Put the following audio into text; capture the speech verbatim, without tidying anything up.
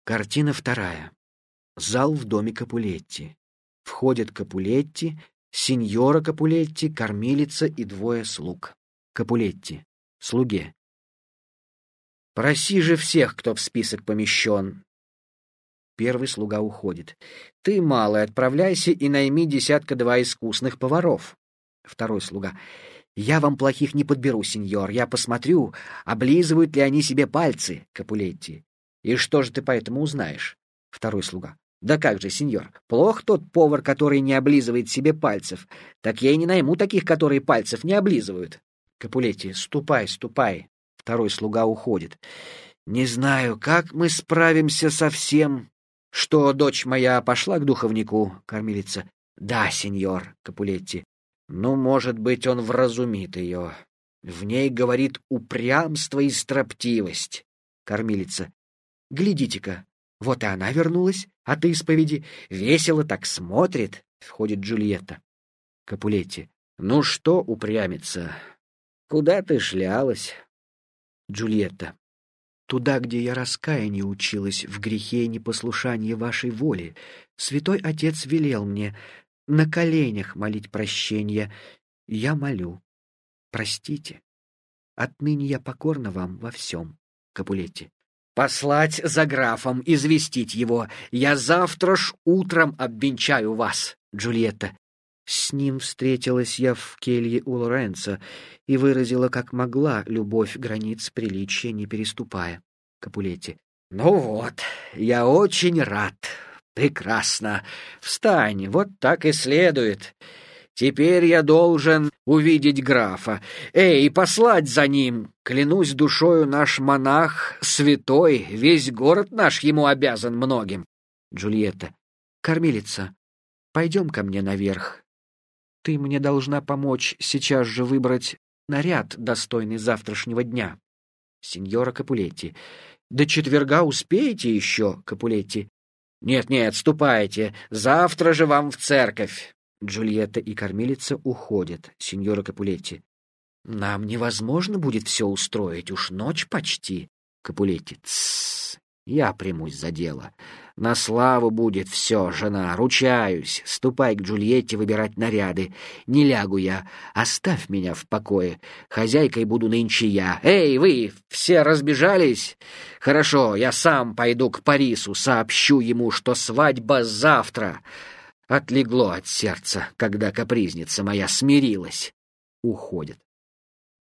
Картина вторая. Зал в доме Капулетти. Входят Капулетти, синьора Капулетти, кормилица и двое слуг. Капулетти. Слуге. «Проси же всех, кто в список помещен». Первый слуга уходит. «Ты, малый, отправляйся и найми десятка-два искусных поваров». Второй слуга. «Я вам плохих не подберу, сеньор. Я посмотрю, облизывают ли они себе пальцы». Капулетти. «И что же ты поэтому узнаешь?» Второй слуга. «Да как же, сеньор, плох тот повар, который не облизывает себе пальцев. Так я и не найму таких, которые пальцев не облизывают». Капулетти. «Ступай, ступай». Второй слуга уходит. «Не знаю, как мы справимся со всем». «Что, дочь моя пошла к духовнику?» Кормилица. «Да, сеньор». Капулетти. «Ну, может быть, он вразумит ее. В ней, говорит, упрямство и строптивость». Кормилица. «Глядите-ка, вот и она вернулась от исповеди. Весело так смотрит». Входит Джульетта. Капулетти. «Ну что упрямиться? Куда ты шлялась?» Джульетта. «Туда, где я раскаяние училась в грехе и непослушании вашей воли. Святой Отец велел мне на коленях молить прощения. Я молю. Простите. Отныне я покорна вам во всем». Капулетти. «Послать за графом, известить его. Я завтра ж утром обвенчаю вас». Джульетта. «С ним встретилась я в келье у Лоренцо и выразила, как могла, любовь границ приличия не переступая». Капулетти. «Ну вот, я очень рад. Прекрасно. Встань, вот так и следует. Теперь я должен увидеть графа. Эй, послать за ним. Клянусь душою, наш монах святой, весь город наш ему обязан многим». Джульетта. «Кормилица, пойдем ко мне наверх. Ты мне должна помочь сейчас же выбрать наряд, достойный завтрашнего дня». Сеньора Капулетти. «До четверга успеете еще?» Капулетти. «Нет-нет, ступайте. Завтра же вам в церковь». Джульетта и кормилица уходят. Сеньора Капулетти. «Нам невозможно будет все устроить, уж ночь почти». Капулетти. «Тссс, я примусь за дело. На славу будет все, жена, ручаюсь. Ступай к Джульетте выбирать наряды. Не лягу я, оставь меня в покое. Хозяйкой буду нынче я. Эй, вы, все разбежались? Хорошо, я сам пойду к Парису, сообщу ему, что свадьба завтра». Отлегло от сердца, когда капризница моя смирилась. Уходит.